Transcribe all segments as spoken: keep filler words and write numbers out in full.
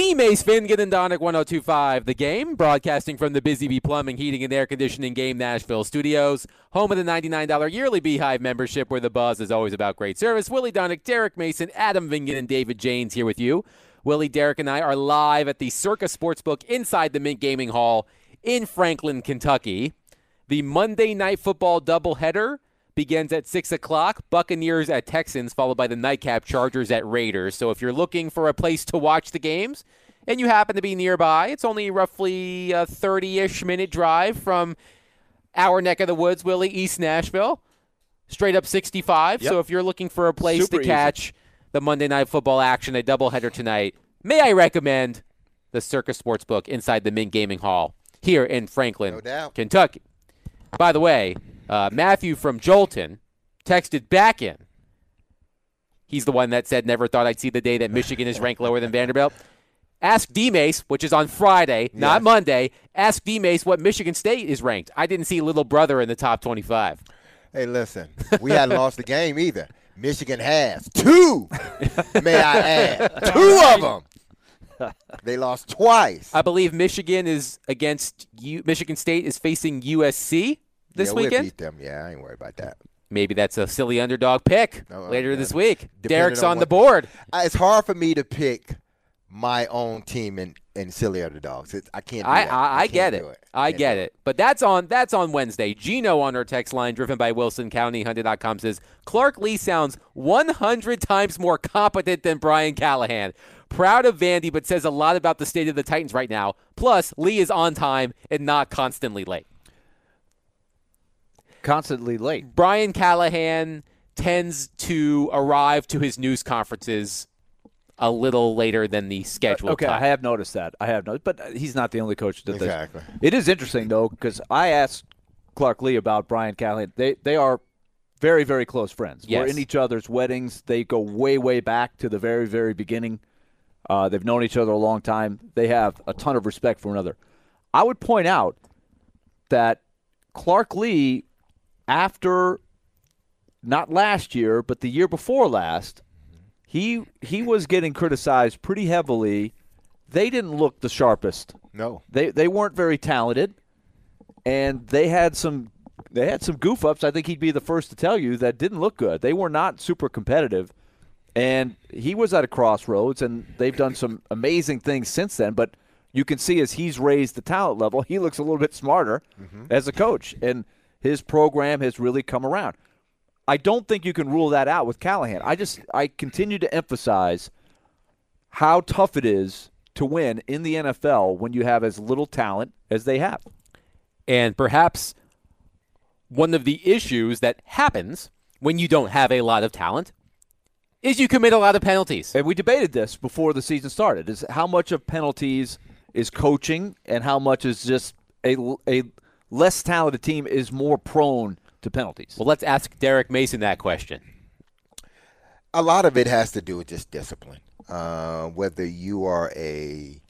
D. Mace Fingan and Donick one oh two point five The Game, broadcasting from the Busy Bee Plumbing, Heating, and Air Conditioning Game Nashville studios, home of the ninety-nine dollars yearly Beehive membership where the buzz is always about great service. Willie Donick, Derek Mason, Adam Vingan, and David Janes here with you. Willie, Derek, and I are live at the Circa Sportsbook inside the Mint Gaming Hall in Franklin, Kentucky. The Monday Night Football doubleheader begins at six o'clock. Buccaneers at Texans, followed by the nightcap Chargers at Raiders. So if you're looking for a place to watch the games and you happen to be nearby, it's only roughly a thirty-ish minute drive from our neck of the woods, Willie, East Nashville, straight up sixty-five. Yep. So if you're looking for a place Super to catch easy. the Monday Night Football action, a doubleheader tonight, may I recommend the Circa Sportsbook inside the Mint Gaming Hall here in Franklin, no doubt. Kentucky. By the way, Uh, Matthew from Jolton texted back in. He's the one that said, never thought I'd see the day that Michigan is ranked lower than Vanderbilt. Ask D-Mace, which is on Friday, not yes. Monday. Ask D-Mace what Michigan State is ranked. I didn't see Little Brother in the top twenty-five. Hey, listen, we hadn't lost the game either. Michigan has two, may I add. Two of them. They lost twice. I believe Michigan is against U- Michigan State is facing U S C. This yeah, weekend? We'll beat them. Yeah, I ain't worried about that. Maybe that's a silly underdog pick no, later yeah. this week. Depending Derek's on, on the board. It's hard for me to pick my own team in, in silly underdogs. It's, I can't do I, that. I, I, I get it. it. I get it. it. But that's on that's on Wednesday. Gino on our text line, driven by Wilson County Hyundai dot com, says, Clark Lee sounds one hundred times more competent than Brian Callahan. Proud of Vandy, but says a lot about the state of the Titans right now. Plus, Lee is on time and not constantly late. Constantly late. Brian Callahan tends to arrive to his news conferences a little later than the scheduled okay, time. I have noticed that. I have noticed, but he's not the only coach that exactly. does. It is interesting though, because I asked Clark Lee about Brian Callahan. They they are very very close friends. Yes. We're in each other's weddings. They go way way back to the very very beginning. Uh, they've known each other a long time. They have a ton of respect for one another. I would point out that Clark Lee, after not last year, but the year before last, he he was getting criticized pretty heavily. They didn't look the sharpest. No. They they weren't very talented, and they had some they had some goof ups. I think he'd be the first to tell you that didn't look good. They were not super competitive, and he was at a crossroads, and they've done some amazing things since then, but you can see as he's raised the talent level, he looks a little bit smarter mm-hmm. as a coach, and his program has really come around. I don't think you can rule that out with Callahan. I just I continue to emphasize how tough it is to win in the N F L when you have as little talent as they have. And perhaps one of the issues that happens when you don't have a lot of talent is you commit a lot of penalties. And we debated this before the season started, is how much of penalties is coaching and how much is just a, a less talented team is more prone to penalties. Well, let's ask Derek Mason that question. A lot of it has to do with just discipline. Uh, whether you are a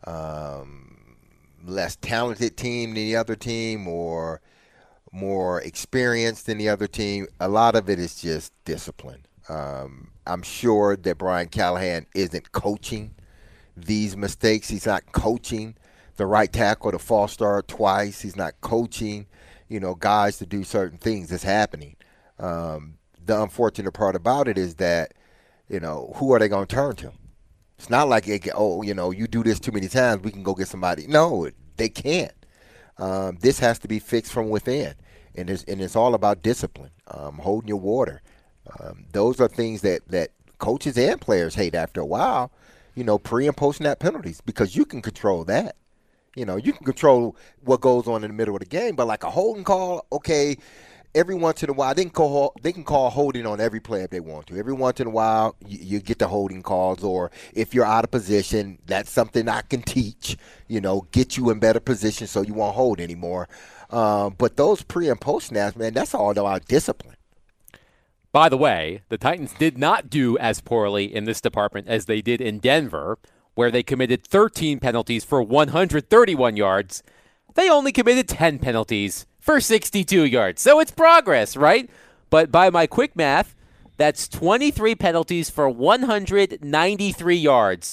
um, less talented team than the other team or more experienced than the other team, a lot of it is just discipline. Um, I'm sure that Brian Callahan isn't coaching these mistakes. He's not coaching the right tackle to false start twice. He's not coaching, you know, guys to do certain things. It's happening. Um, the unfortunate part about it is that, you know, who are they going to turn to? It's not like, it, oh, you know, you do this too many times, we can go get somebody. No, they can't. Um, this has to be fixed from within, and it's, and it's all about discipline, um, holding your water. Um, those are things that, that coaches and players hate after a while, you know, pre- and post-snap penalties, because you can control that. You know, you can control what goes on in the middle of the game, but like a holding call, okay, every once in a while, they can call, they can call holding on every play if they want to. Every once in a while, you, you get the holding calls, or if you're out of position, that's something I can teach, you know, get you in better position so you won't hold anymore. Um, but those pre- and post-snaps, man, that's all about discipline. By the way, the Titans did not do as poorly in this department as they did in Denver, where they committed thirteen penalties for one hundred thirty-one yards. They only committed ten penalties for sixty-two yards. So it's progress, right? But by my quick math, that's twenty-three penalties for one hundred ninety-three yards,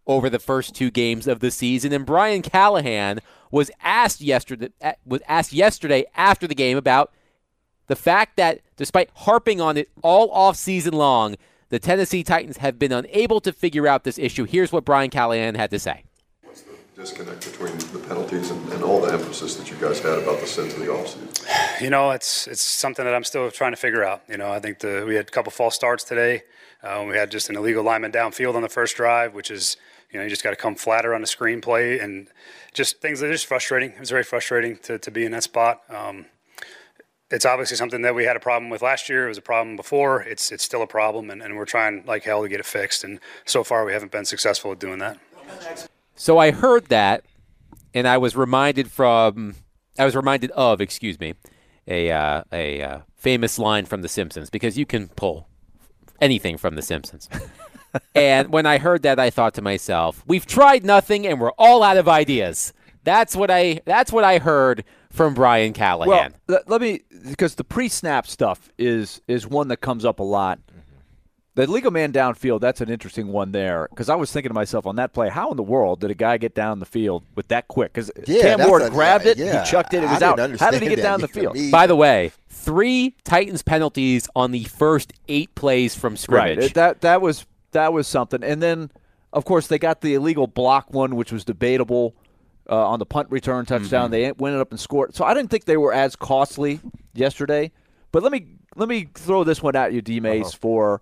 over the first two games of the season. And Brian Callahan was asked yesterday was asked yesterday after the game about the fact that despite harping on it all off season long, the Tennessee Titans have been unable to figure out this issue. Here's what Brian Callahan had to say. What's the disconnect between the penalties and, and all the emphasis that you guys had about the sins of the offseason? You know, it's it's something that I'm still trying to figure out. You know, I think the we had a couple false starts today. Uh, we had just an illegal lineman downfield on the first drive, which is, you know, you just got to come flatter on the screenplay, and just things that are just frustrating. It was very frustrating to, to be in that spot. Um, it's obviously something that we had a problem with last year. It was a problem before. It's it's still a problem, and, and we're trying like hell to get it fixed. And so far, we haven't been successful at doing that. So I heard that, and I was reminded from I was reminded of, excuse me, a uh, a uh, famous line from The Simpsons, because you can pull anything from The Simpsons. And when I heard that, I thought to myself, we've tried nothing and we're all out of ideas. That's what I that's what I heard from Brian Callahan. Well, let, let me, because the pre-snap stuff is is one that comes up a lot. Mm-hmm. The legal man downfield, that's an interesting one there, because I was thinking to myself on that play, how in the world did a guy get down the field with that quick? Because yeah, Cam Ward a, grabbed it, yeah, he chucked it, it was I out. didn't How did he get understand down the that field? either. By the way, three Titans penalties on the first eight plays from scrimmage. Right. That that was that was something. And then, of course, they got the illegal block one, which was debatable uh, on the punt return touchdown. Mm-hmm. They went up and scored. So I didn't think they were as costly yesterday. But let me let me throw this one at you, D-Mace, uh-huh. for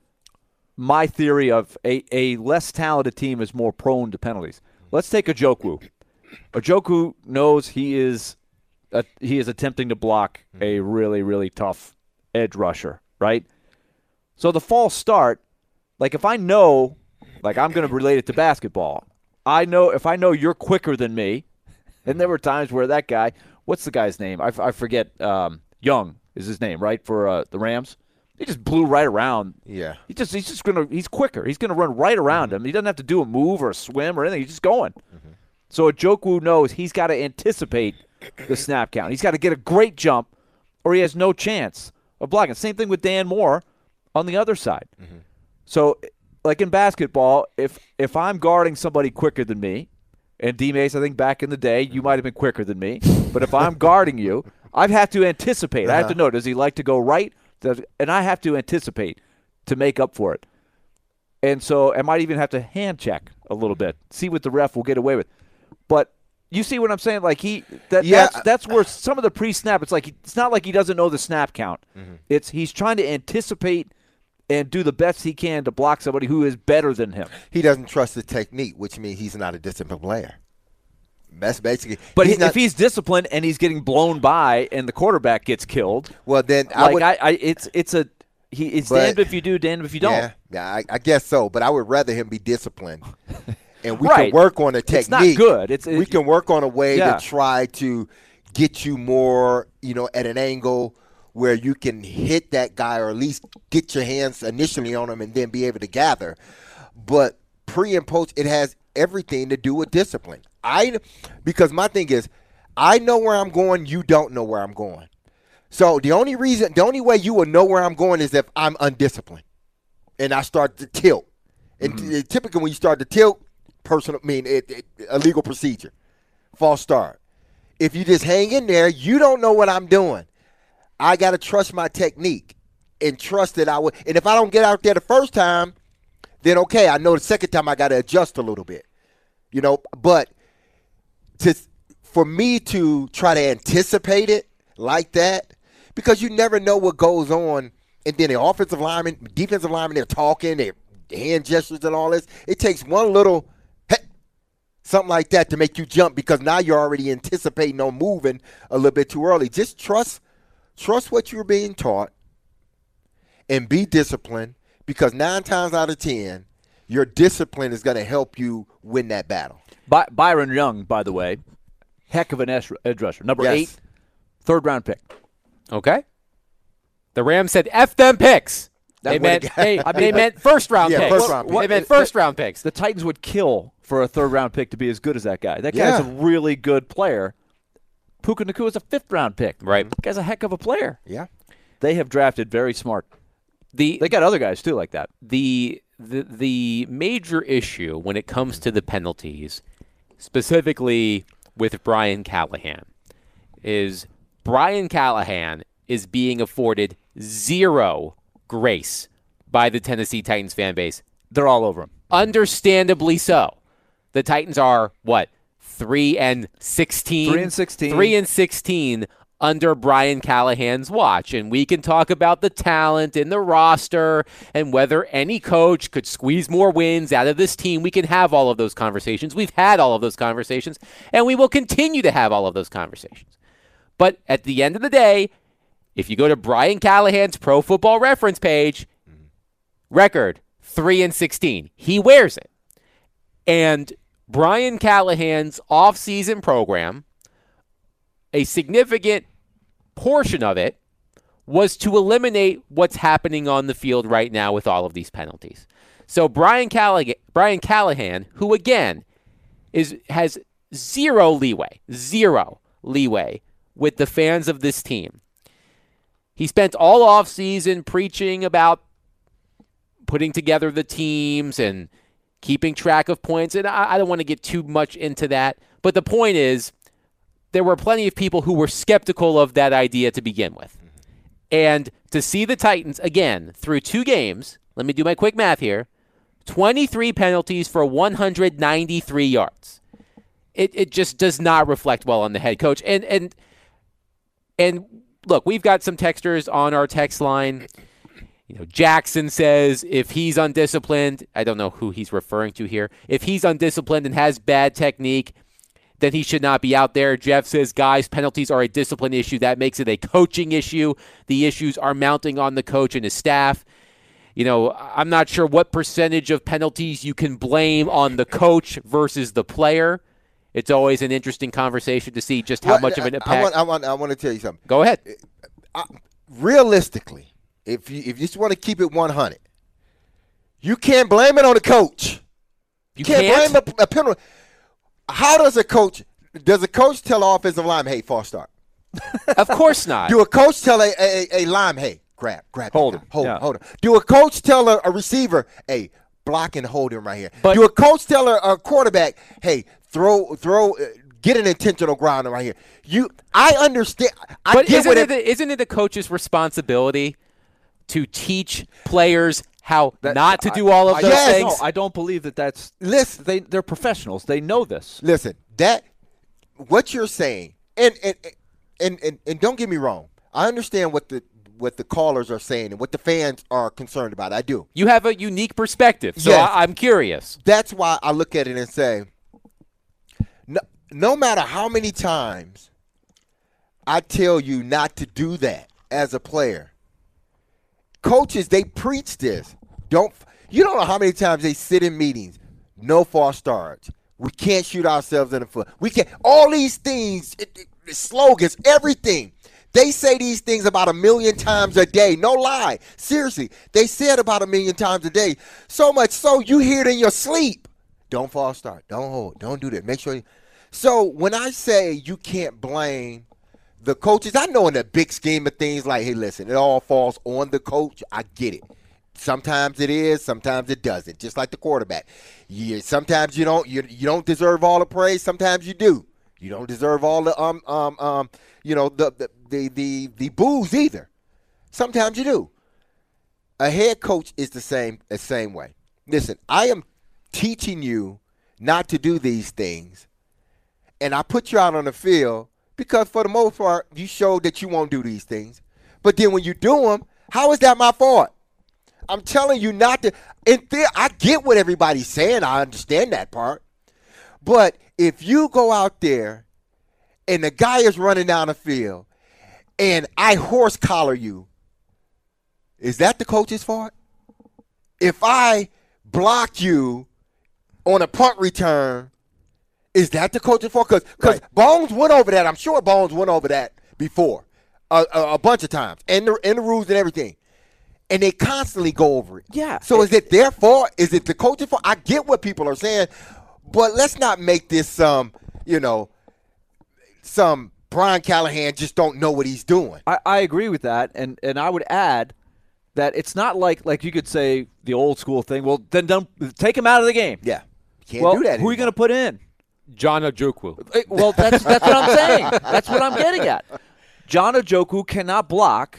my theory of a, a less talented team is more prone to penalties. Let's take Ojokwu. Ojokwu knows he is uh, he is attempting to block a really, really tough edge rusher, right? So the false start, like if I know, like I'm going to relate it to basketball. I know if I know you're quicker than me, and there were times where that guy, what's the guy's name? I, I forget. Um, Young is his name, right, for uh, the Rams. He just blew right around. Yeah. He just he's just gonna he's quicker. He's gonna run right around mm-hmm. him. He doesn't have to do a move or a swim or anything. He's just going. Mm-hmm. So Ojokwu knows he's got to anticipate the snap count. He's got to get a great jump, or he has no chance of blocking. Same thing with Dan Moore on the other side. Mm-hmm. So, like in basketball, if if I'm guarding somebody quicker than me, and D-Mace, I think back in the day, you might have been quicker than me, but if I'm guarding you, I have to anticipate. Uh-huh. I have to know, does he like to go right? Does, and I have to anticipate to make up for it. And so I might even have to hand check a little bit, see what the ref will get away with. But you see what I'm saying? Like he, that, yeah. that's, that's where some of the pre-snap, it's like he, it's not like he doesn't know the snap count. Mm-hmm. It's he's trying to anticipate and do the best he can to block somebody who is better than him. He doesn't trust the technique, which means he's not a disciplined player. That's basically. But he's he, not, if he's disciplined and he's getting blown by and the quarterback gets killed, well then like I would. I, I it's it's a he. It's but, damned if you do, damned if you don't. Yeah, yeah, I, I guess so. But I would rather him be disciplined, and we right. can work on a technique. It's not good. It's it, we can work on a way yeah. to try to get you more, you know, at an angle where you can hit that guy or at least get your hands initially on him and then be able to gather. But pre and post, it has everything to do with discipline. I because my thing is, I know where I'm going. You don't know where I'm going. So the only reason, the only way you will know where I'm going is if I'm undisciplined, and I start to tilt. And mm-hmm. typically, when you start to tilt, personal, I mean, it, it, a legal procedure, false start. If you just hang in there, you don't know what I'm doing. I got to trust my technique and trust that I would. And if I don't get out there the first time, then okay, I know the second time I got to adjust a little bit, you know. But to for me to try to anticipate it like that, because you never know what goes on, and then the offensive lineman, defensive lineman, they're talking, their hand gestures and all this. It takes one little hey, something like that to make you jump because now you're already anticipating on moving a little bit too early. Just trust. Trust what you're being taught and be disciplined because nine times out of ten, your discipline is going to help you win that battle. By- Byron Young, by the way, heck of an edge rusher. Number yes. eight, third round pick. Okay. The Rams said, F them picks. That's they meant, they, I mean, they meant first round yeah, picks. First round what, pick. They meant first round picks. The Titans would kill for a third round pick to be as good as that guy. That yeah. guy's a really good player. Puka Nacua is a fifth round pick. Right. That guy's a heck of a player. Yeah. They have drafted very smart. The They got other guys too like that. the the the major issue when it comes to the penalties, specifically with Brian Callahan, is Brian Callahan is being afforded zero grace by the Tennessee Titans fan base. They're all over him. Understandably so. The Titans are what? Three and sixteen? Three and sixteen. Three and sixteen under Brian Callahan's watch. And we can talk about the talent in the roster and whether any coach could squeeze more wins out of this team. We can have all of those conversations. We've had all of those conversations, and we will continue to have all of those conversations. But at the end of the day, if you go to Brian Callahan's Pro Football Reference page, record three and sixteen. He wears it. And Brian Callahan's offseason program, a significant portion of it was to eliminate what's happening on the field right now with all of these penalties. So Brian Callahan, Brian Callahan, who again is has zero leeway, zero leeway with the fans of this team. He spent all offseason preaching about putting together the teams and keeping track of points, and I, I don't want to get too much into that. But the point is, there were plenty of people who were skeptical of that idea to begin with. And to see the Titans, again, through two games, let me do my quick math here, twenty-three penalties for one hundred ninety-three yards. It it just does not reflect well on the head coach. And and and look, we've got some texters on our text line. You know, Jackson says if he's undisciplined, I don't know who he's referring to here, if he's undisciplined and has bad technique, then he should not be out there. Jeff says, guys, penalties are a discipline issue. That makes it a coaching issue. The issues are mounting on the coach and his staff. You know, I'm not sure what percentage of penalties you can blame on the coach versus the player. It's always an interesting conversation to see just how Well, much of an impact. I want, I want, I want to tell you something. Go ahead. I, realistically, if you, if you just want to keep it one hundred, you can't blame it on the coach. You can't, can't? blame a, a penalty. How does a coach, does a coach tell an offensive lineman, hey, false start? Of course not. Do a coach tell a, a, a lineman, hey, grab, grab, Hold that guy. him. hold Yeah. him, hold him? Do a coach tell a, a receiver, hey, block and hold him right here? But- Do a coach tell a, a quarterback, hey, throw, throw, uh, get an intentional grounder right here? You, I understand. I But get isn't what it, isn't it the coach's responsibility to teach players how That- not to do all of I, those Yes. things? No, I don't believe that that's. Listen. They they're professionals. They know this. Listen, that what you're saying, and and, and and and don't get me wrong. I understand what the what the callers are saying and what the fans are concerned about. I do. You have a unique perspective, so Yes. I, I'm curious. That's why I look at it and say, no, no matter how many times I tell you not to do that as a player, coaches, they preach this. Don't you don't know how many times they sit in meetings, no false starts. We can't shoot ourselves in the foot. We can't. All these things, it, it, slogans, everything. They say these things about a million times a day. No lie. Seriously, they say it about a million times a day. So much so you hear it in your sleep. Don't false start. Don't hold. Don't do that. Make sure. You, so when I say you can't blame the coaches, I know in the big scheme of things, like, hey, listen, it all falls on the coach. I get it. Sometimes it is, sometimes it doesn't. Just like the quarterback. You, sometimes you don't you, you don't deserve all the praise. Sometimes you do. You don't deserve all the um um um you know the the the the, the boos either. Sometimes you do. A head coach is the same the same way. Listen, I am teaching you not to do these things, and I put you out on the field because for the most part you showed that you won't do these things. But then when you do them, how is that my fault? I'm telling you not to. In there, I get what everybody's saying. I understand that part. But if you go out there and the guy is running down the field and I horse collar you, is that the coach's fault? If I block you on a punt return, is that the coach's fault? Because Right. Bones went over that. I'm sure Bones went over that before a, a, a bunch of times, and the, and the rules and everything. And they constantly go over it. Yeah. So is it their fault? Is it the coach's fault? I get what people are saying, but let's not make this some, you know, some Brian Callahan just don't know what he's doing. I, I agree with that, and and I would add that it's not like like you could say the old school thing. Well, then don't take him out of the game. Yeah, can't well, do that. Who are you going to put in? John Ojukwu. Well, that's that's what I'm saying. That's what I'm getting at. John Ojukwu cannot block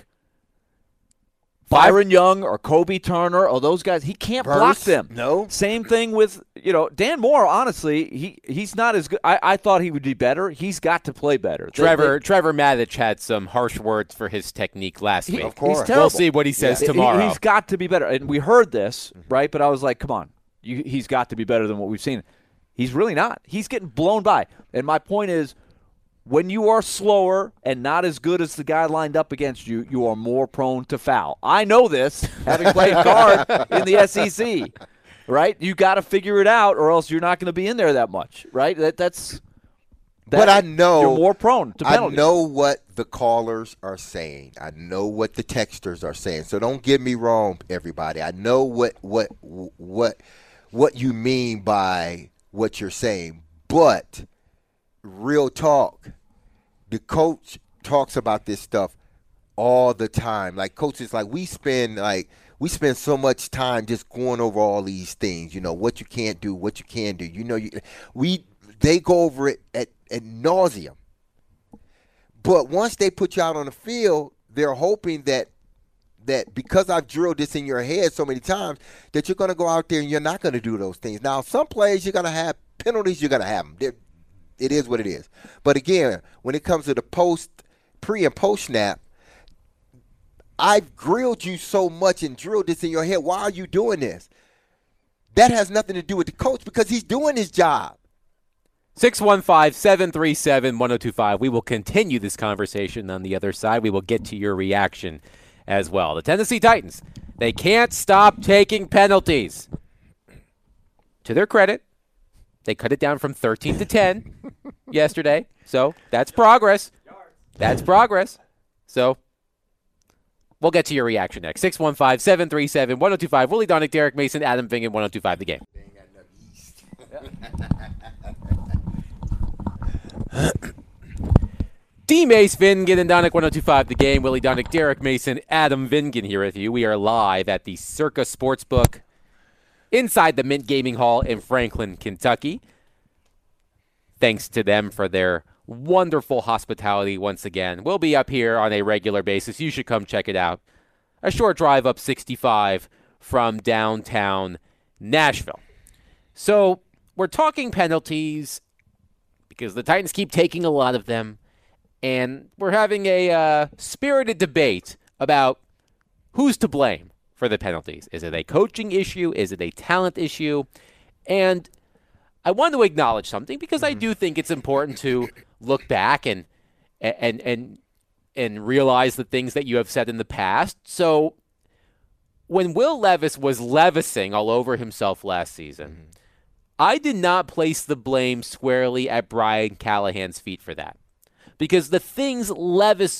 Byron Young or Kobe Turner or those guys. He can't Burst? block them. No. Same thing with, you know, Dan Moore, honestly, he, he's not as good. I, I thought he would be better. He's got to play better. Trevor They, they, Trevor Maddich had some harsh words for his technique last he, week. Of course. He's terrible. We'll see what he says He- tomorrow. He's got to be better. And we heard this, right? But I was like, come on. You, he's got to be better than what we've seen. He's really not. He's getting blown by. And my point is, when you are slower and not as good as the guy lined up against you, you are more prone to foul. I know this, having played guard in the S E C, right? You got to figure it out, or else you're not going to be in there that much, right? That, that's. That, But I know you're more prone to I penalties. know what the callers are saying. I know what the texters are saying. So don't get me wrong, everybody. I know what what what what you mean by what you're saying. But real talk, the coach talks about this stuff all the time. Like coaches, like we spend like we spend so much time just going over all these things. You know what you can't do, what you can do. You know, you we they go over it at ad nauseum. But once they put you out on the field, they're hoping that that because I've drilled this in your head so many times that you're going to go out there and you're not going to do those things. Now, some plays you're going to have penalties. You're going to have them. They're, it is what it is. But again, when it comes to the post, pre and post snap, I've grilled you so much and drilled this in your head. Why are you doing this? That has nothing to do with the coach because he's doing his job. six one five, seven three seven, one oh two five. We will continue this conversation on the other side. We will get to your reaction as well. The Tennessee Titans, they can't stop taking penalties. To their credit, they cut it down from thirteen to ten yesterday. So that's progress. That's progress. So we'll get to your reaction next. six one five, seven three seven, one oh two five. Willie Donick, Derek Mason, Adam Vingan, one oh two five The Game. D. Mace, Vingan, and Donick, one oh two five The Game. Willie Donick, Derek Mason, Adam Vingan here with you. We are live at the Circa Sportsbook inside the Mint Gaming Hall in Franklin, Kentucky. Thanks to them for their wonderful hospitality once again. We'll be up here on a regular basis. You should come check it out. A short drive up sixty-five from downtown Nashville. So we're talking penalties because the Titans keep taking a lot of them. And we're having a uh, spirited debate about who's to blame for the penalties. Is it a coaching issue? Is it a talent issue? And I want to acknowledge something because I do think it's important to look back and and and and realize the things that you have said in the past. So when Will Levis was Levising all over himself last season, mm-hmm. I did not place the blame squarely at Brian Callahan's feet for that. Because the things Levis,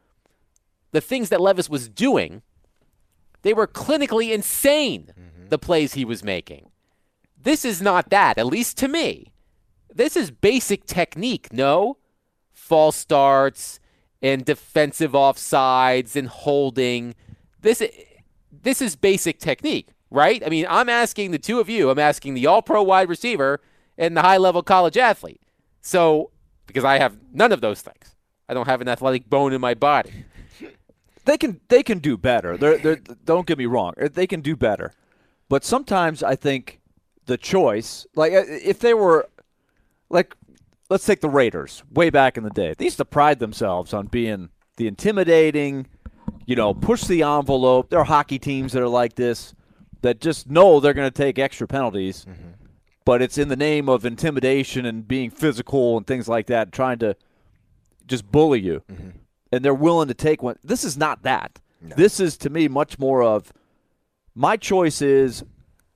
the things that Levis was doing, they were clinically insane, mm-hmm. the plays he was making. This is not that, at least to me. This is basic technique, no? False starts and defensive offsides and holding. This, this is basic technique, right? I mean, I'm asking the two of you, I'm asking the all-pro wide receiver and the high-level college athlete. So... because I have none of those things. I don't have an athletic bone in my body. They can they can do better. They're, they're, don't get me wrong. They can do better. But sometimes I think the choice, like if they were, like, let's take the Raiders way back in the day. They used to pride themselves on being the intimidating, you know, push the envelope. There are hockey teams that are like this that just know they're going to take extra penalties. Mm-hmm. But it's in the name of intimidation and being physical and things like that, trying to just bully you. Mm-hmm. And they're willing to take one. This is not that. No. This is, to me, much more of my choice is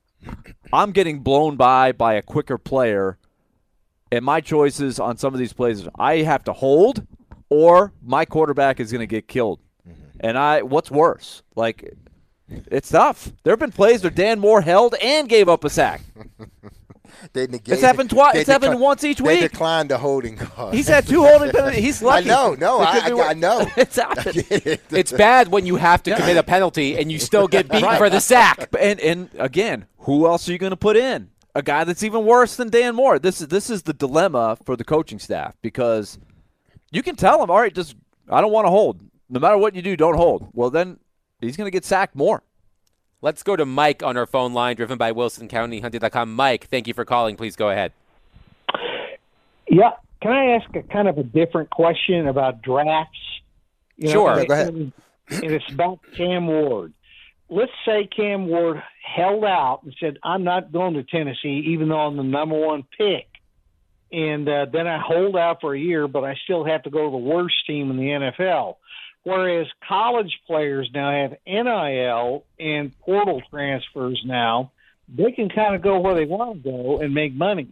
I'm getting blown by by a quicker player, and my choice is on some of these plays I have to hold or my quarterback is going to get killed. Mm-hmm. And I, what's worse? Like, it's tough. There have been plays where Dan Moore held and gave up a sack. they negate. It's happened twice. They It's happened decli- once each They week. declined the holding call. He's had two holding penalties. He's lucky. I know. No, It I, could be I, I know. It's happened. It's bad when you have to commit a penalty and you still get beaten Right. for the sack. And and again, who else are you going to put in? A guy that's even worse than Dan Moore. This is this is the dilemma for the coaching staff because you can tell him, all right, just I don't want to hold. No matter what you do, don't hold. Well, then he's going to get sacked more. Let's go to Mike on our phone line, driven by Wilson County Hunting dot com. Mike, thank you for calling. Please go ahead. Yeah. Can I ask a kind of a different question about drafts? You Sure. and, Yeah, go ahead. And, and it's about Cam Ward. Let's say Cam Ward held out and said, I'm not going to Tennessee, even though I'm the number one pick. And uh, then I hold out for a year, but I still have to go to the worst team in the N F L. Whereas college players now have N I L and portal transfers now. They can kind of go where they want to go and make money.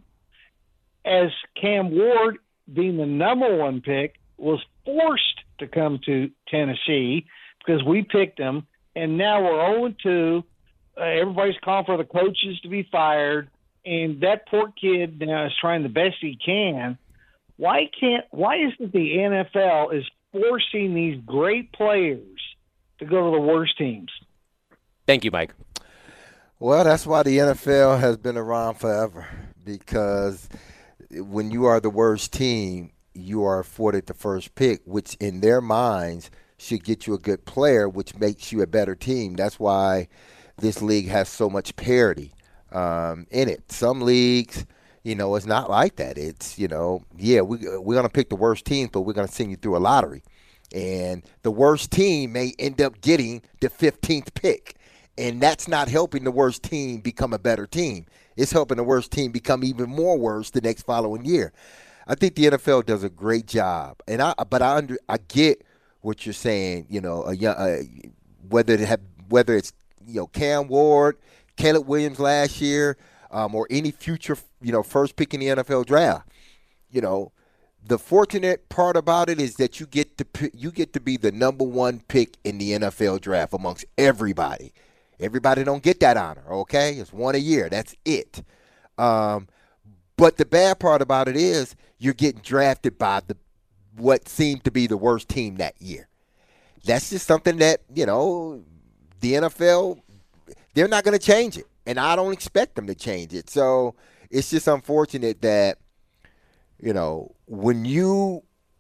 As Cam Ward, being the number one pick, was forced to come to Tennessee because we picked him, and now we're oh and two. Uh, everybody's calling for the coaches to be fired, and that poor kid now is trying the best he can. Why can't? Why is it the N F L is forcing these great players to go to the worst teams? Thank you, Mike. Well, that's why the N F L has been around forever, because when you are the worst team, you are afforded the first pick, which in their minds should get you a good player, which makes you a better team. That's why this league has so much parity um, in it. Some leagues, you know, it's not like that. It's, you know, yeah, we, we're going to pick the worst teams, but we're going to send you through a lottery. And the worst team may end up getting the fifteenth pick. And that's not helping the worst team become a better team. It's helping the worst team become even more worse the next following year. I think the N F L does a great job. And I, but I under, I get what you're saying. You know, a young, uh, whether it have, whether it's you know Cam Ward, Caleb Williams last year, um, or any future you know first pick in the N F L draft. You know, the fortunate part about it is that you get to you get to be the number one pick in the N F L draft amongst everybody. Everybody don't get that honor, okay? It's one a year. That's it. Um, but the bad part about it is you're getting drafted by the what seemed to be the worst team that year. That's just something that, you know, the N F L, they're not going to change it. And I don't expect them to change it. So it's just unfortunate that, you know, when you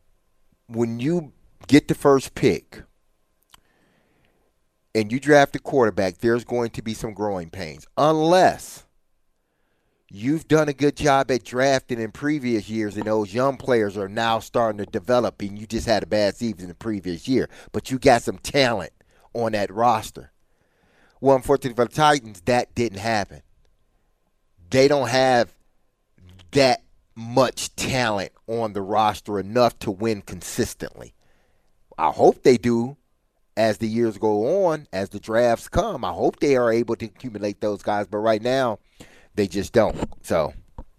when you get the first pick and you draft a quarterback, there's going to be some growing pains. Unless you've done a good job at drafting in previous years and those young players are now starting to develop and you just had a bad season the previous year, but you got some talent on that roster. Well, unfortunately for the Titans, that didn't happen. They don't have that much talent on the roster enough to win consistently. I hope they do. As the years go on, as the drafts come, I hope they are able to accumulate those guys. But right now, they just don't. So,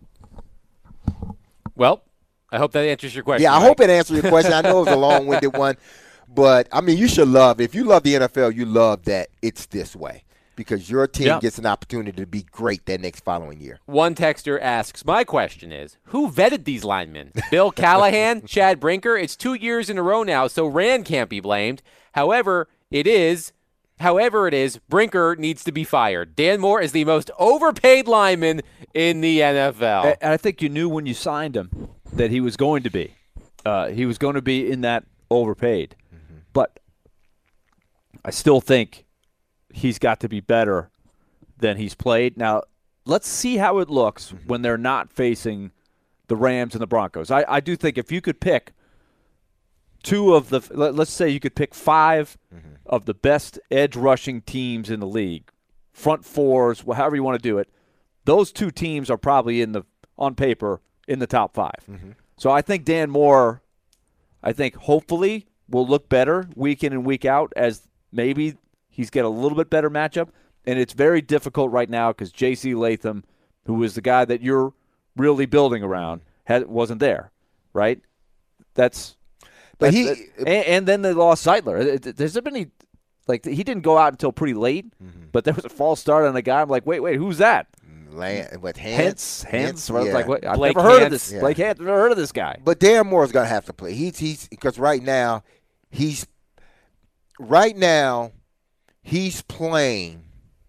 Well, I hope that answers your question. yeah, I Mike. hope it answers your question. I know it was a long-winded one. But, I mean, you should love, if you love the N F L, you love that it's this way. Because your team Yeah. gets an opportunity to be great that next following year. One texter asks, my question is, who vetted these linemen? Bill Callahan, Chad Brinker? It's two years in a row now, so Rand can't be blamed. However, it is, however it is, Brinker needs to be fired. Dan Moore is the most overpaid lineman in the N F L. And I think you knew when you signed him that he was going to be. Uh, he was going to be in that overpaid. Mm-hmm. But I still think he's got to be better than he's played. Now, let's see how it looks mm-hmm. when they're not facing the Rams and the Broncos. I, I do think if you could pick two of the – let's say you could pick five mm-hmm. of the best edge rushing teams in the league, front fours, however you want to do it, those two teams are probably in the on paper in the top five. Mm-hmm. So I think Dan Moore, I think hopefully will look better week in and week out as maybe he's got a little bit better matchup. And it's very difficult right now because J C Latham, who is the guy that you're really building around, had, wasn't there, right? That's – But he that, and, and then they lost Zeitler. There's been any – like he didn't go out until pretty late, mm-hmm. but there was a false start on a guy. I'm like, wait, wait, who's that? Land, what Hence, Hance? hence. yeah. Like, what? I've Blake never heard of Hance. this. Yeah. Blake Hance. I've never heard of this guy. But Dan Moore's gonna have to play. He's he's because right now he's right now he's playing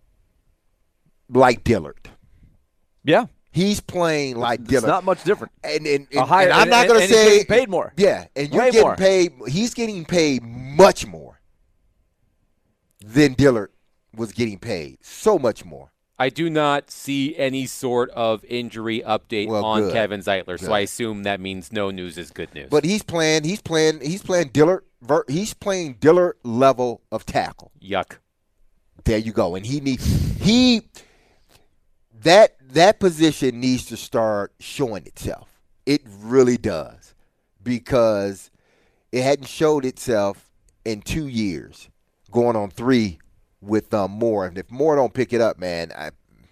like Dillard. Yeah. He's playing like It's Dillard. not much different. And, and, and, A higher- and I'm and- not and- going to and he's say getting paid more. Yeah, and you're Way getting more. paid. He's getting paid much more than Dillard was getting paid. So much more. I do not see any sort of injury update Well, on good. Kevin Zeitler, so Good. I assume that means no news is good news. But he's playing. He's playing. He's playing Dillard. ver- He's playing Dillard level of tackle. Yuck. There you go. And he needs he that that position needs to start showing itself. It really does, because it hadn't showed itself in two years, going on three with um, Moore. And if Moore don't pick it up, man, I,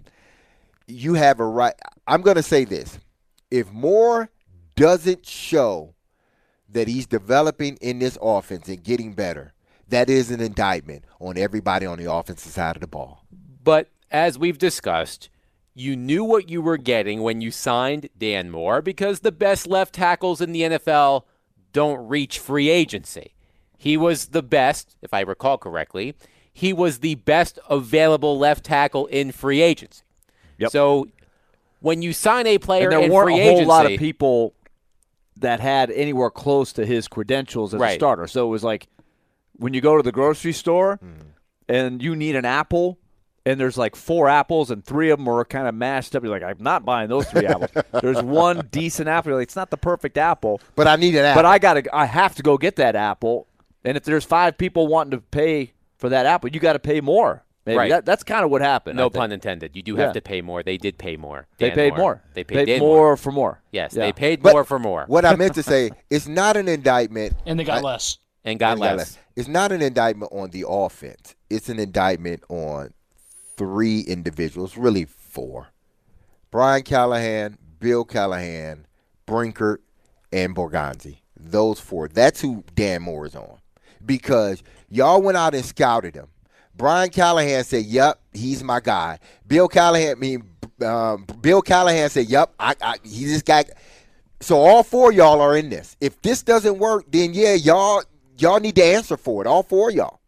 you have a right. I'm going to say this: if Moore doesn't show that he's developing in this offense and getting better, that is an indictment on everybody on the offensive side of the ball. But as we've discussed, you knew what you were getting when you signed Dan Moore, because the best left tackles in the N F L don't reach free agency. He was the best, if I recall correctly, he was the best available left tackle in free agency. Yep. So when you sign a player And there in weren't free a whole agency, lot of people that had anywhere close to his credentials as a Right. starter. So it was like when you go to the grocery store Mm. and you need an apple, and there's like four apples and three of them are kind of mashed up. You're like, I'm not buying those three apples. There's one decent apple. You're like, it's not the perfect apple, But I need an apple. but I gotta, I have to go get that apple. And if there's five people wanting to pay for that apple, you got to pay more. Maybe. Right. That, that's kind of what happened. I no think. pun intended. You do Yeah. have to pay more. They did pay more. They Dan paid Moore. more. They paid, Dan more for more. Yes, Yeah. they paid But more for more What I meant to say, it's not an indictment. And they got I- less. and got It's not less. a- It's not an indictment on the offense. It's an indictment on three individuals, really four. Brian Callahan, Bill Callahan, Brinkert, and Borgonzi. Those four. That's who Dan Moore is on. Because y'all went out and scouted him. Brian Callahan said, yep, he's my guy. Bill Callahan, I mean, um, Bill Callahan said, yep, I, I, he's this guy. So all four of y'all are in this. If this doesn't work, then yeah, y'all y'all need to answer for it. All four of y'all.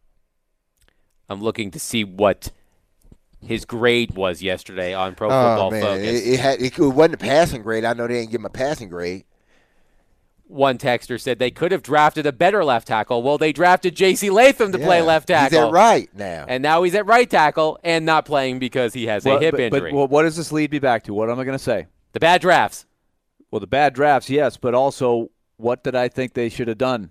I'm looking to see what his grade was yesterday on Pro Oh Football man, Focus. it, it, had, it wasn't a passing grade. I know they didn't give him a passing grade. One texter said they could have drafted a better left tackle. Well, they drafted J C Latham to play Yeah, left tackle. He's at right now. And now he's at right tackle and not playing because he has Well, a hip but, injury. But well, what does this lead me back to? What am I going to say? the bad drafts. Well, the bad drafts, yes, but also what did I think they should have done?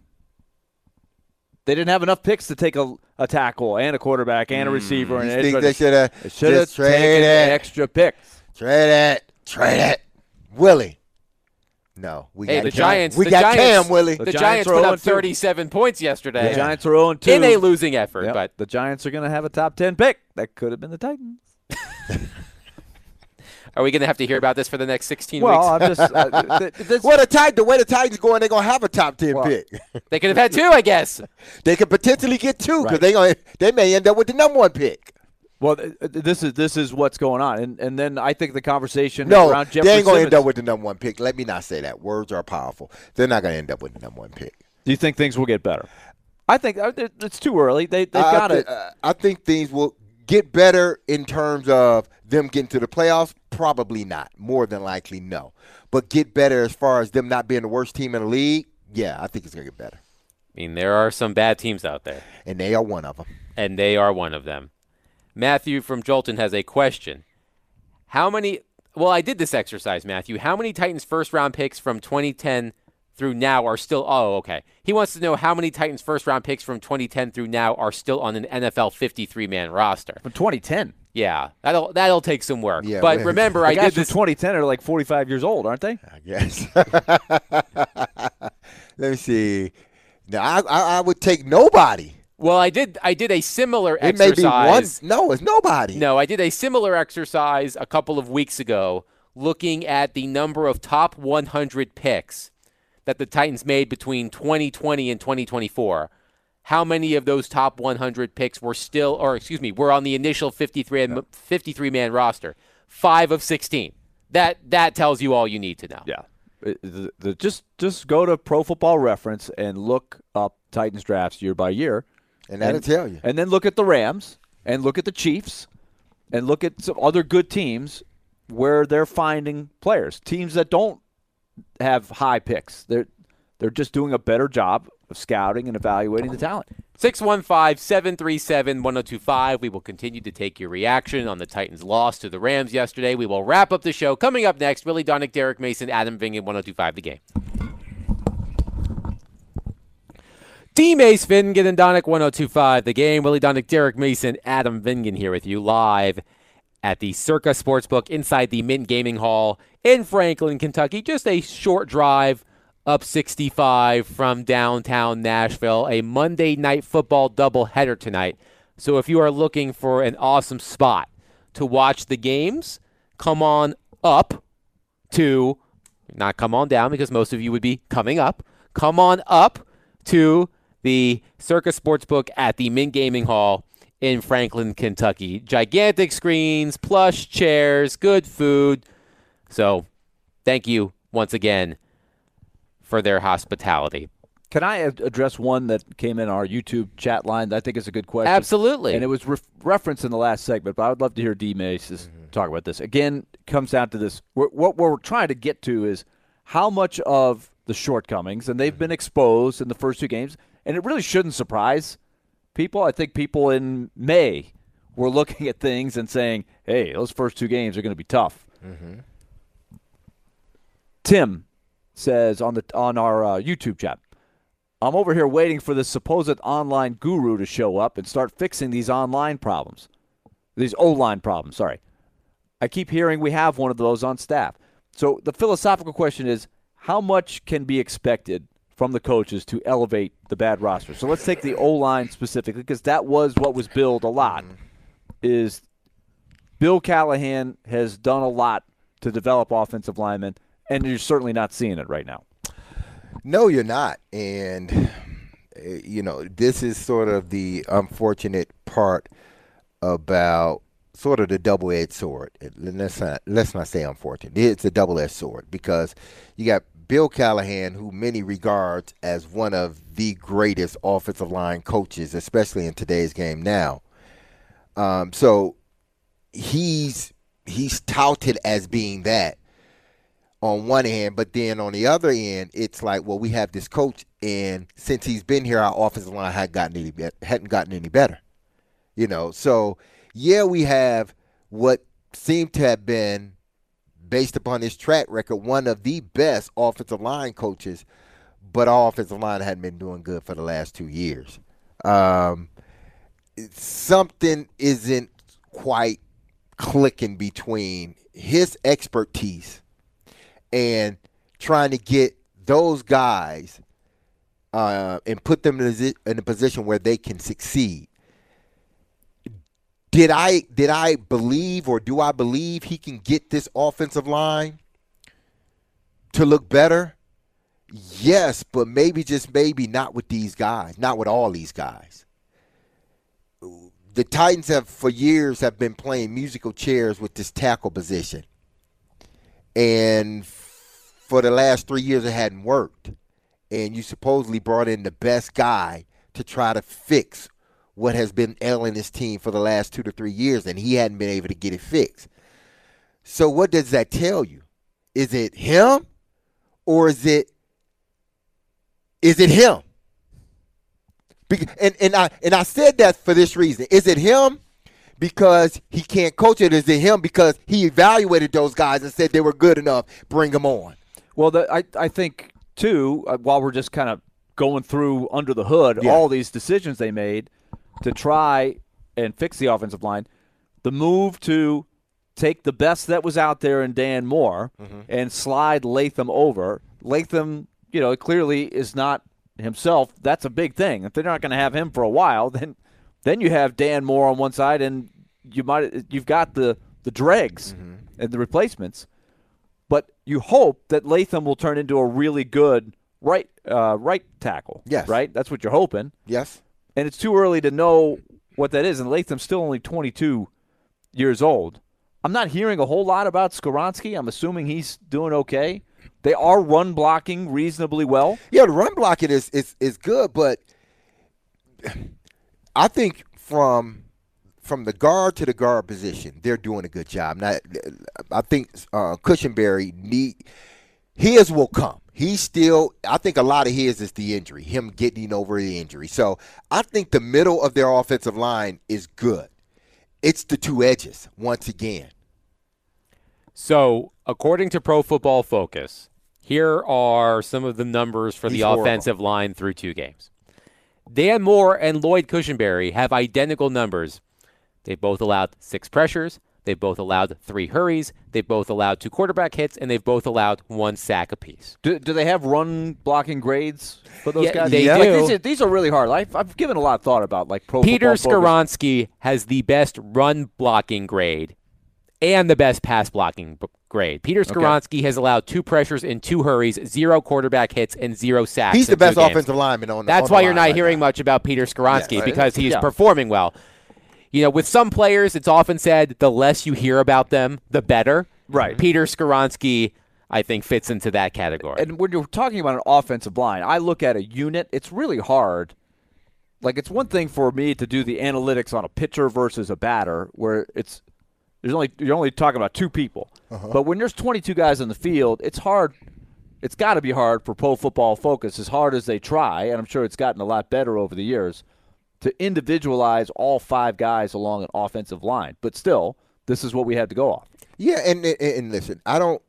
They didn't have enough picks to take a, a tackle and a quarterback and a receiver. and You an think edge they rusher. should have They should have just traded taken it? extra picks. Trade it. Trade it. Willie. No, we Hey, got the Cam. Giants. We the got Giants, Cam, Willie. The, The Giants, Giants are put oh up and two. thirty-seven points yesterday The Giants are oh and two. in a losing effort. Yep, But the Giants are going to have a top ten pick. That could have been the Titans. are we going to have to hear about this for the next sixteen Well, weeks? I'm just uh, th- th- this, Well, the, tit- the way the Titans going, they're gonna have a top ten Well, pick. They could have had two, I guess. They could potentially get two because Right. they gonna they may end up with the number one pick. well, th- th- this is this is what's going on, and and then I think the conversation No, around they Jeffrey ain't gonna Simmons. end up with the number one pick. Let me not say that. Words are powerful. They're not gonna end up with the number one pick. Do you think things will get better? I think uh, it- it's too early. They they've I, got I, it. thi- uh, I think things will get better in terms of them getting to the playoffs. Probably not. More than likely, no. But get better as far as them not being the worst team in the league. Yeah, I think it's gonna get better, I mean, there are some bad teams out there, and they are one of them. and they are one of them. Matthew from Jolton has a question. How many – well, I did this exercise, Matthew. How many Titans first-round picks from twenty ten through now are still – oh, okay. He wants to know how many Titans first-round picks from twenty ten through now are still on an N F L fifty-three man roster. From twenty ten. Yeah, that'll that'll take some work. Yeah, but well, remember, The I guys did from this. twenty ten are like forty-five years old, aren't they? I guess. Let me see. Now, I, I I would take nobody. Well, I did I did a similar It may be one. exercise. No, it's nobody. No, I did a similar exercise a couple of weeks ago, looking at the number of top one hundred picks that the Titans made between twenty twenty and twenty twenty-four. How many of those top one hundred picks were still, or excuse me, were on the initial fifty-three man roster? five of sixteen. That that tells you all you need to know. Yeah. It- the- the- just just go to Pro Football Reference and look up Titans drafts year by year. And that'll tell you. And then look at the Rams and look at the Chiefs and look at some other good teams where they're finding players. Teams that don't have high picks. They're they're just doing a better job of scouting and evaluating the talent. six one five, seven three seven, one oh two five. We will continue to take your reaction on the Titans' loss to the Rams yesterday. We will wrap up the show. Coming up next, Willie Donick, Derek Mason, Adam Vingan, one oh two five The Game. D. Mace, Vingan, and Donick, one oh two five The Game. Willie Donick, Derek Mason, Adam Vingan here with you live at the Circa Sportsbook inside the Mint Gaming Hall in Franklin, Kentucky. Just a short drive up sixty-five from downtown Nashville. A Monday Night Football doubleheader tonight. So if you are looking for an awesome spot to watch the games, come on up to, not come on down because most of you would be coming up, come on up to the Circa Sportsbook at the Mint Gaming Hall in Franklin, Kentucky. Gigantic screens, plush chairs, good food. So thank you once again for their hospitality. Can I ad- address one that came in our YouTube chat line that I think is a good question? Absolutely. And it was re- referenced in the last segment, but I would love to hear D. Mace mm-hmm. talk about this. Again, comes down to this. We're, what we're trying to get to is how much of the shortcomings, and they've mm-hmm. been exposed in the first two games, and it really shouldn't surprise people. I think people in May were looking at things and saying, hey, those first two games are going to be tough. Mm-hmm. Tim says on the on our uh, YouTube chat, I'm over here waiting for the supposed online guru to show up and start fixing these online problems. These O-line problems, sorry. I keep hearing we have one of those on staff. So the philosophical question is, how much can be expected from the coaches to elevate the bad roster? So let's take the O-line specifically, because that was what was billed a lot, is Bill Callahan has done a lot to develop offensive linemen, and you're certainly not seeing it right now. No, you're not. And, you know, this is sort of the unfortunate part about sort of the double-edged sword. Let's not, let's not say unfortunate. It's a double-edged sword because you got Bill Callahan, who many regards as one of the greatest offensive line coaches, especially in today's game now. Um, so he's he's touted as being that on one hand, but then on the other end, it's like, well, we have this coach, and since he's been here, our offensive line hadn't gotten any, hadn't gotten any better. You know, so yeah, we have what seemed to have been, based upon his track record, one of the best offensive line coaches, but our offensive line hadn't been doing good for the last two years. Um, something isn't quite clicking between his expertise and trying to get those guys uh, and put them in a, in a position where they can succeed. Did I did I believe or do I believe he can get this offensive line to look better? Yes, but maybe just maybe not with these guys, not with all these guys. The Titans have for years have been playing musical chairs with this tackle position. And for the last three years it hadn't worked. And you supposedly brought in the best guy to try to fix what has been ailing his team for the last two to three years, and he hadn't been able to get it fixed. So what does that tell you? Is it him, or is it is it him? And and I and I said that for this reason. Is it him because he can't coach it? Is it him because he evaluated those guys and said they were good enough, bring them on? Well, the, I I think too, uh, while we're just kind of going through under the hood yeah. all these decisions they made to try and fix the offensive line, the move to take the best that was out there in Dan Moore mm-hmm. and slide Latham over. Latham, you know, clearly is not himself. That's a big thing. If they're not going to have him for a while, then then you have Dan Moore on one side, and you might you've got the the dregs mm-hmm. and the replacements. But you hope that Latham will turn into a really good right uh, right tackle. Yes. Right? That's what you're hoping. Yes. And it's too early to know what that is. And Latham's still only twenty-two years old. I'm not hearing a whole lot about Skoronski. I'm assuming he's doing okay. They are run blocking reasonably well. Yeah, the run blocking is is, is good, but I think from from the guard to the guard position, they're doing a good job. Now, I think uh, Cushenberry need his will come. He's still, I think a lot of his is the injury, him getting over the injury. So I think the middle of their offensive line is good. It's the two edges, once again. So, according to Pro Football Focus, here are some of the numbers for He's the horrible. offensive line through two games. Dan Moore and Lloyd Cushenberry have identical numbers. They've both allowed six pressures. They've both allowed three hurries. They've both allowed two quarterback hits, and they've both allowed one sack apiece. Do, do they have run blocking grades for those Yeah, guys? they Like, do. these, are, these are really hard. I've, I've given a lot of thought about like Pro Peter Football Focus. Skoronski has the best run blocking grade and the best pass blocking b- grade. Peter Skoronski has allowed two pressures and two hurries, zero quarterback hits, and zero sacks. He's in the best two games. offensive lineman on the That's on the why you're line not right hearing now. much about Peter Skoronski, Yeah, right. because he's Yeah. performing well. You know, with some players, it's often said the less you hear about them, the better. Right. Peter Skoronski, I think, fits into that category. And when you're talking about an offensive line, I look at a unit. It's really hard. Like, it's one thing for me to do the analytics on a pitcher versus a batter, where it's there's only you're only talking about two people. Uh-huh. But when there's twenty-two guys on the field, it's hard. It's got to be hard for Pro Football Focus, as hard as they try, and I'm sure it's gotten a lot better over the years, to individualize all five guys along an offensive line. But still, this is what we had to go off. Yeah, and, and and listen, I don't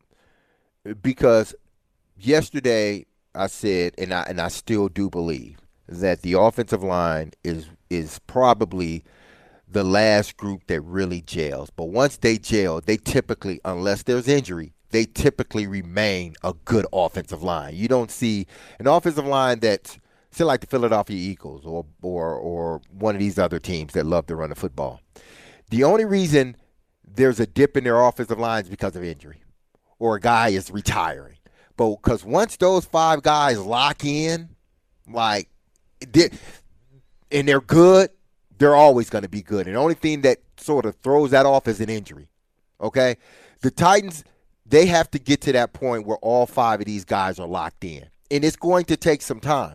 because yesterday I said, and I and I still do believe that the offensive line is is probably the last group that really gels. But once they gel, they typically, unless there's injury, they typically remain a good offensive line. You don't see an offensive line that's still like the Philadelphia Eagles or or or one of these other teams that love to run the football. The only reason there's a dip in their offensive line is because of injury or a guy is retiring. But because once those five guys lock in, like, they- and they're good, they're always going to be good. And the only thing that sort of throws that off is an injury. Okay? The Titans, they have to get to that point where all five of these guys are locked in. And it's going to take some time.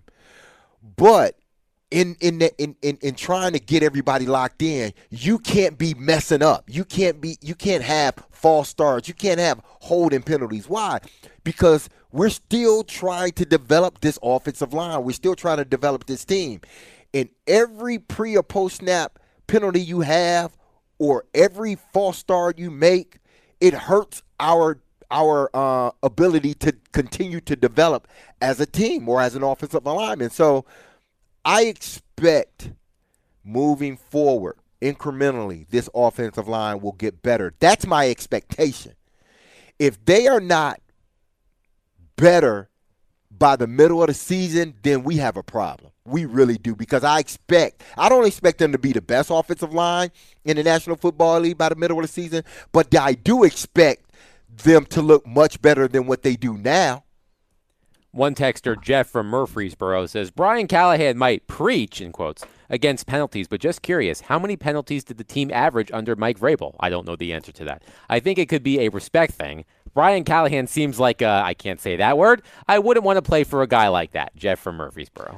But in in, the, in in in trying to get everybody locked in, you can't be messing up. You can't be you can't have false starts. You can't have holding penalties. Why? Because we're still trying to develop this offensive line. We're still trying to develop this team. And every pre or post snap penalty you have or every false start you make, it hurts our our uh, ability to continue to develop as a team or as an offensive alignment. So I expect moving forward incrementally, this offensive line will get better. That's my expectation. If they are not better by the middle of the season, then we have a problem. We really do, because I expect, I don't expect them to be the best offensive line in the National Football League by the middle of the season, but I do expect them to look much better than what they do now. One texter, Jeff from Murfreesboro, says, Brian Callahan might preach, in quotes, against penalties, but just curious, how many penalties did the team average under Mike Vrabel? I don't know the answer to that. I think it could be a respect thing. Brian Callahan seems like a, I can't say that word. I wouldn't want to play for a guy like that. Jeff from Murfreesboro.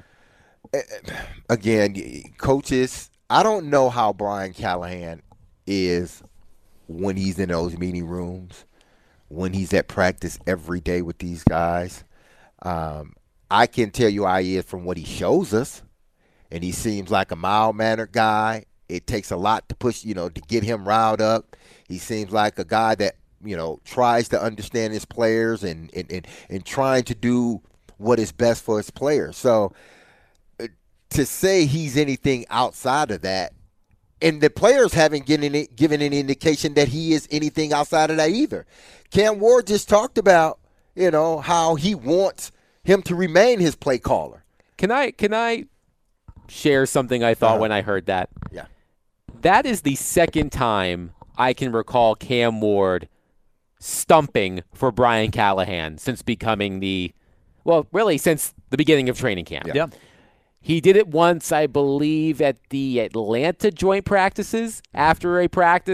Again, coaches, I don't know how Brian Callahan is when he's in those meeting rooms, when he's at practice every day with these guys. Um, I can tell you how he is from what he shows us, and he seems like a mild-mannered guy. It takes a lot to push, you know, to get him riled up. He seems like a guy that, you know, tries to understand his players and and, and, and trying to do what is best for his players. So uh, to say he's anything outside of that, and the players haven't given any, given any indication that he is anything outside of that either. Cam Ward just talked about, you know, how he wants him to remain his play caller. Can I can I share something I thought Uh-huh. when I heard that? Yeah. That is the second time I can recall Cam Ward stumping for Brian Callahan since becoming the, well, really since the beginning of training camp. Yeah. He did it once, I believe, at the Atlanta joint practices. After a practice,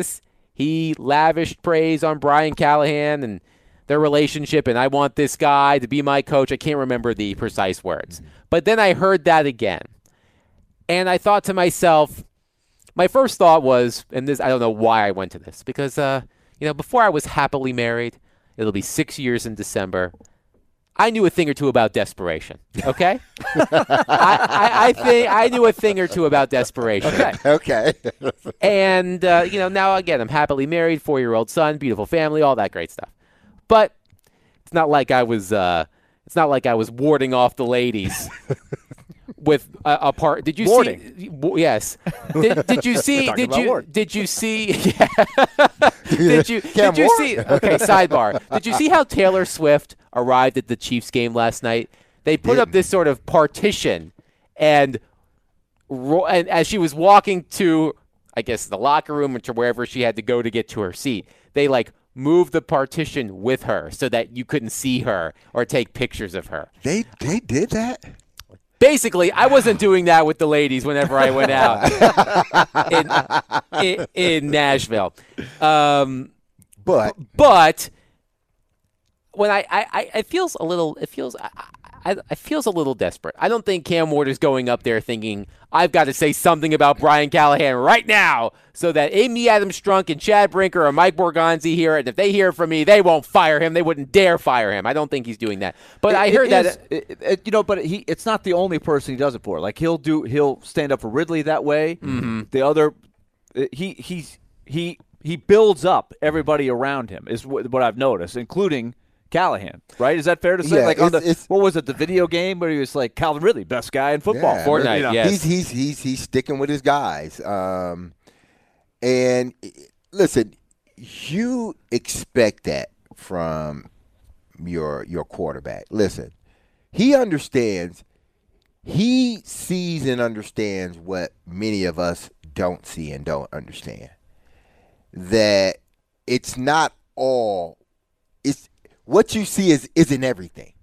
he lavished praise on Brian Callahan and their relationship, and I want this guy to be my coach. I can't remember the precise words. Mm-hmm. But then I heard that again. And I thought to myself, my first thought was, and this I don't know why I went to this, because uh, you know, before I was happily married, it'll be six years in December, I knew a thing or two about desperation. Okay, I, I, I think I knew a thing or two about desperation. Okay, okay. And uh, you know, now again, I'm happily married, four-year-old son, beautiful family, all that great stuff. But it's not like I was. Uh, it's not like I was warding off the ladies with a, a part. Did you Warding. see? W- yes. Did, did you see? Talking Did about you? ward. Did you see? Yeah. did you? Cam Did you Ward? see? Okay. Sidebar. Did you see how Taylor Swift arrived at the Chiefs game last night? They put up this sort of partition, and ro- and as she was walking to, I guess, the locker room or to wherever she had to go to get to her seat, they like moved the partition with her so that you couldn't see her or take pictures of her. They they did that? Basically, I wasn't doing that with the ladies whenever I went out in, in, in Nashville. Um, But but when I, I, I it feels a little it feels I, I, it feels a little desperate. I don't think Cam Ward is going up there thinking I've got to say something about Brian Callahan right now so that Amy Adams Strunk and Chad Brinker or Mike Borgonzi hear it. And if they hear from me, they won't fire him. They wouldn't dare fire him. I don't think he's doing that. But It- I it heard that is- it- it- you know, but he it's not the only person he does it for. Like he'll do he'll stand up for Ridley that way. Mm-hmm. The other he he's he he builds up everybody around him is what, what I've noticed, including Callahan, right? Is that fair to say? Yeah, like on it's- the it's- what was it, the video game where he was like Calvin Ridley, best guy in football. Yeah, Fortnite, you know? yes. He's he's he's he's sticking with his guys. Um, and listen, you expect that from your your quarterback. Listen, he understands. He sees and understands what many of us don't see and don't understand. That it's not all. It's what you see is isn't everything.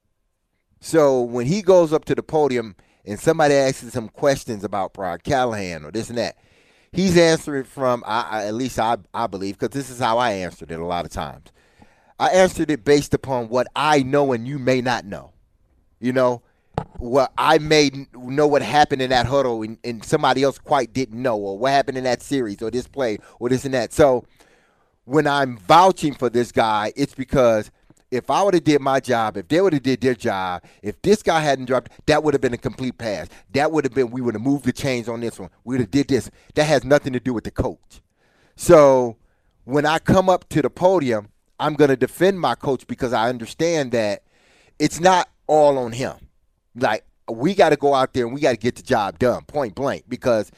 So when he goes up to the podium and somebody asks him questions about Brian Callahan or this and that, he's answering from, I, I, at least I, I believe, because this is how I answered it a lot of times. I answered it based upon what I know and you may not know. You know, what I may know what happened in that huddle and, and somebody else quite didn't know, or what happened in that series or this play or this and that. So when I'm vouching for this guy, it's because if I would have did my job, if they would have did their job, if this guy hadn't dropped, that would have been a complete pass. That would have been, we would have moved the chains on this one. We would have did this. That has nothing to do with the coach. So when I come up to the podium, I'm going to defend my coach because I understand that it's not all on him. Like, we got to go out there and we got to get the job done, point blank, because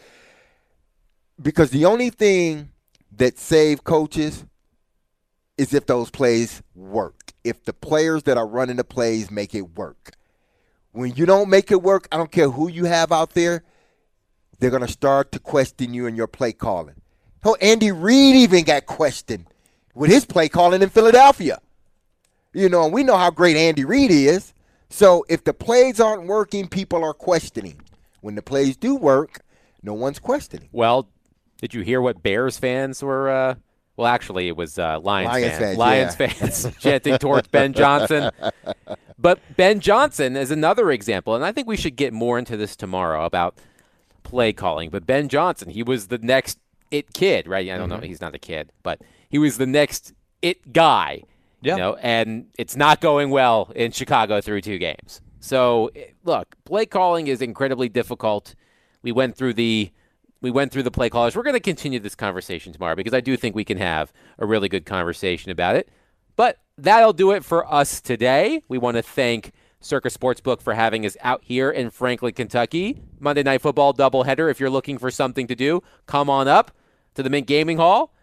because the only thing that save coaches is if those plays work. If the players that are running the plays make it work. When you don't make it work, I don't care who you have out there, they're going to start to question you and your play calling. Oh, Andy Reid even got questioned with his play calling in Philadelphia. You know, and we know how great Andy Reid is. So if the plays aren't working, people are questioning. When the plays do work, no one's questioning. Well, did you hear what Bears fans were? Uh, well, actually, it was uh, Lions, Lions fans. fans, Lions yeah. fans chanting towards Ben Johnson. But Ben Johnson is another example, and I think we should get more into this tomorrow about play calling. But Ben Johnson, he was the next it kid, right? I don't Mm-hmm. know, he's not a kid, but he was the next it guy. Yeah. You know, and it's not going well in Chicago through two games. So, look, play calling is incredibly difficult. We went through the we went through the play callers. We're going to continue this conversation tomorrow because I do think we can have a really good conversation about it. But that'll do it for us today. We want to thank Circa Sportsbook for having us out here in Franklin, Kentucky. Monday Night Football doubleheader. If you're looking for something to do, come on up to the Mint Gaming Hall.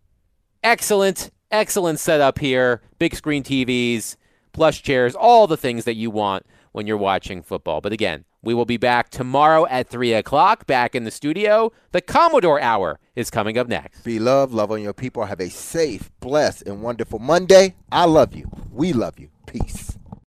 Excellent, excellent setup here. Big screen T Vs, plush chairs, all the things that you want when you're watching football. But again, we will be back tomorrow at three o'clock, back in the studio. The Commodore Hour is coming up next. Be loved, love on your people. Have a safe, blessed, and wonderful Monday. I love you. We love you. Peace.